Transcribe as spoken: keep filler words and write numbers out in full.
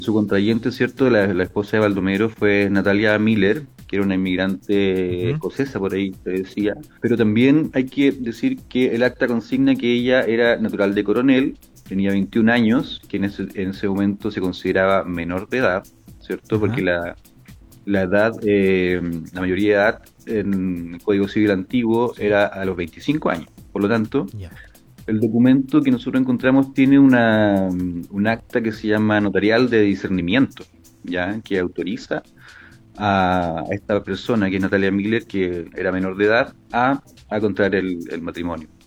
Su contrayente, ¿cierto? La, la esposa de Baldomero fue Natalia Miller, que era una inmigrante Ujú. escocesa, por ahí se decía. Pero también hay que decir que el acta consigna que ella era natural de Coronel, tenía veintiún años, que en ese, en ese momento se consideraba menor de edad, ¿cierto? Porque Ajá. la, la edad, eh, la mayoría de edad en el Código Civil antiguo era a los veinticinco años. Por lo tanto, Ya. el documento que nosotros encontramos tiene una, un acta que se llama notarial de discernimiento, ¿ya? Que autoriza a esta persona, que es Natalia Miller, que era menor de edad, a, a contraer el, el matrimonio.